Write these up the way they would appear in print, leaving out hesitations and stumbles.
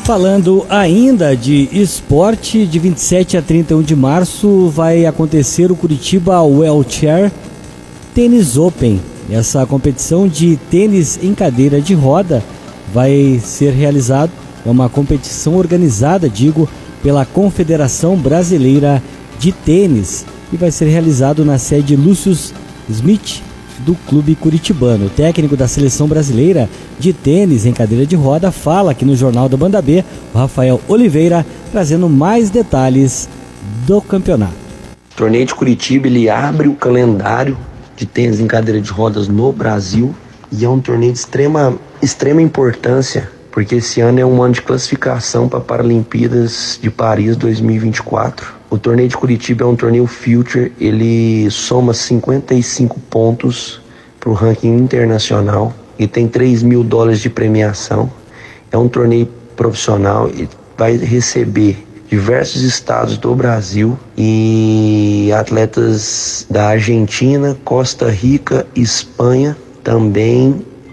Falando ainda de esporte, de 27 a 31 de março vai acontecer o Curitiba Wheelchair Tennis Open. Essa competição de tênis em cadeira de roda vai ser realizada, é uma competição organizada, pela Confederação Brasileira de Tênis e vai ser realizado na sede Lúcio Smith do Clube Curitibano. O técnico da Seleção Brasileira de Tênis em cadeira de roda fala aqui no Jornal da Banda B, o Rafael Oliveira, trazendo mais detalhes do campeonato. O torneio de Curitiba, ele abre o calendário de tênis em cadeira de rodas no Brasil e é um torneio de extrema importância, porque esse ano é um ano de classificação para Paralimpíadas de Paris 2024. O torneio de Curitiba é um torneio Future, ele soma 55 pontos para o ranking internacional e tem $3 mil de premiação. É um torneio profissional e vai receber diversos estados do Brasil e atletas da Argentina, Costa Rica, Espanha. Também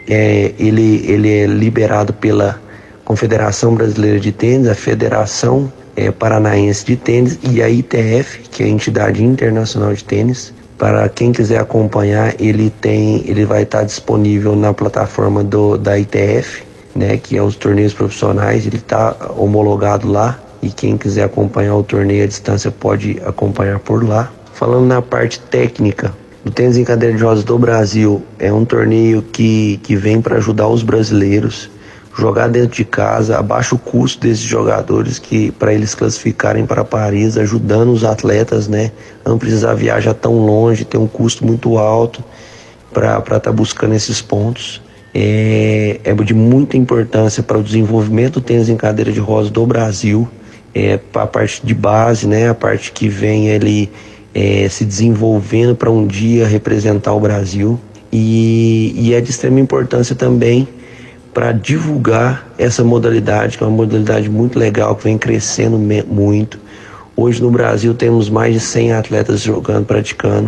ele é liberado pela Confederação Brasileira de Tênis, a Federação Paranaense de Tênis e a ITF, que é a Entidade Internacional de Tênis. Para quem quiser acompanhar, ele vai estar disponível na plataforma da ITF, né, que é os torneios profissionais. Ele está homologado lá e quem quiser acompanhar o torneio à distância pode acompanhar por lá. Falando na parte técnica, o tênis em cadeira de rodas do Brasil é um torneio que vem para ajudar os brasileiros jogar dentro de casa, abaixa o custo desses jogadores para eles classificarem para Paris, ajudando os atletas, né? Não precisar viajar tão longe, ter um custo muito alto para estar buscando esses pontos. É de muita importância para o desenvolvimento do tênis em cadeira de rodas do Brasil, para a parte de base, né? A parte que vem ele se desenvolvendo para um dia representar o Brasil. E é de extrema importância também para divulgar essa modalidade, que é uma modalidade muito legal, que vem crescendo muito. Hoje no Brasil temos mais de 100 atletas jogando, praticando.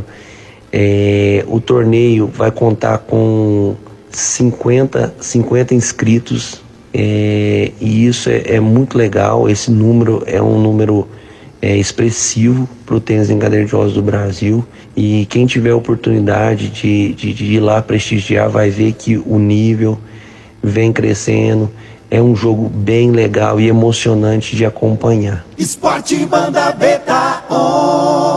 O torneio vai contar com 50 inscritos, e isso é muito legal. Esse número é um número expressivo para o tênis em cadeira de rodas do Brasil, e quem tiver a oportunidade de ir lá prestigiar vai ver que o nível vem crescendo. É um jogo bem legal e emocionante de acompanhar. Esporte Banda B tá on.